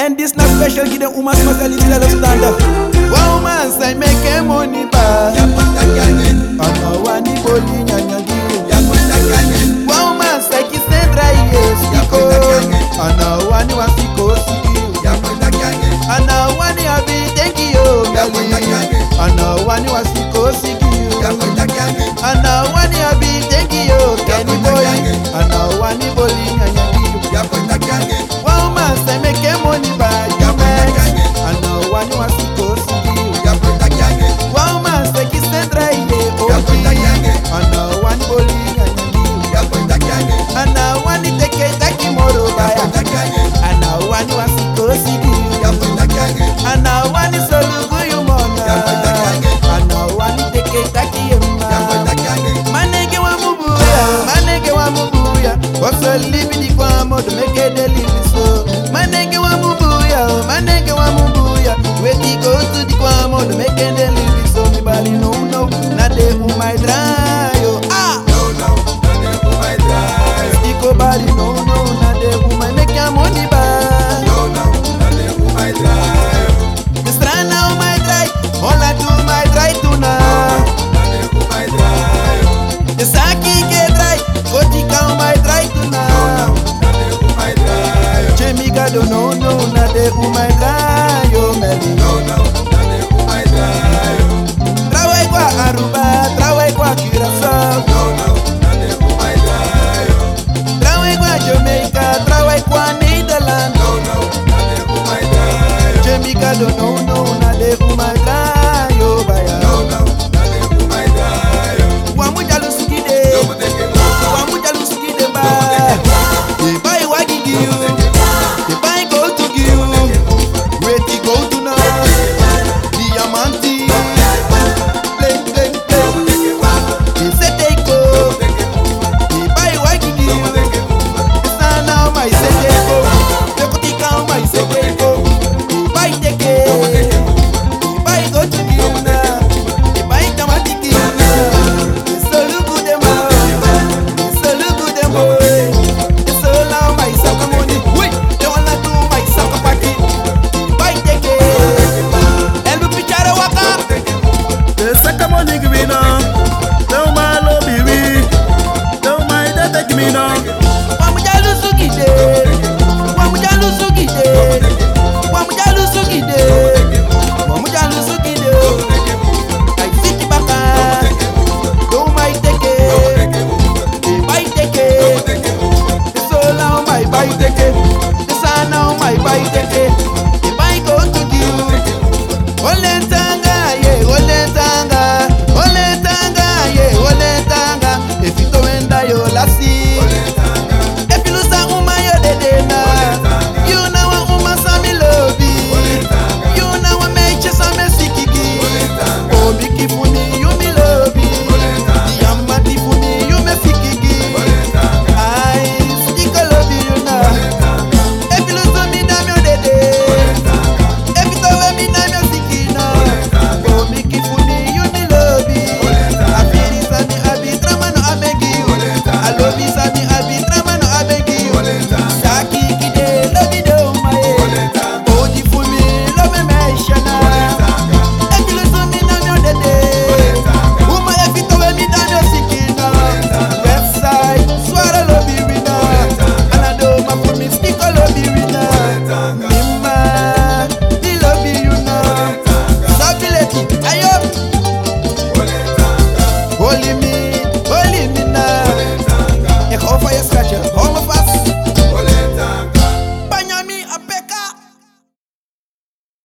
And this not special, give them woman's mentality that stand up. Woman say make money back. Ana wani boli nyanya giru. Woman say kiss and dry yes kiko. Ana wani wasiko sigiru. Ana wani abi thank you. Ana wani wasiko sigiru. Ana wani abi thank you. Kenny boy. Ana wani boli nyanya giru. Woman say make money back. Ana wani wasiko sigiru. Woman say kiss and dry yes Ana wani boli nyanya giru. Ana wani teke taki moro baya. Ana wani wasiko sigiru. Ana wani solugu yumona. Ana wani teke taki yumma. Manege wa mubuya. Wakso libi di kwa modo meke delivi so. Manege wa mubuya. Weti go to di kwa modo meke delivi so. Mi bali no na de umay drayo. Stiko bali no na de umay make ya money ba. Hola tu my dry tuna. The saki get dry, Kotika my dry tuna. Jemiga do no na de my dry yo meli. Trawe kwa Aruba, trawe kwa Curaçao. Trawe kwa Jamaica, trawe kwa Netherlands. Jemiga do no